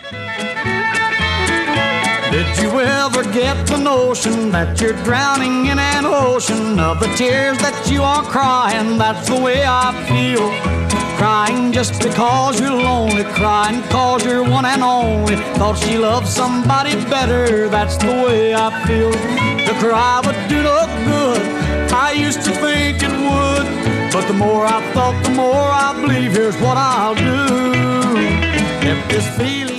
Did you ever get the notion that you're drowning in an ocean of the tears that you are crying? That's the way I feel. Crying just because you're lonely, crying cause you're one and only. Thought she loved somebody better, that's the way I feel. To cry would do no good, I used to think it would. But the more I thought, the more I believe, here's what I'll do. If this feeling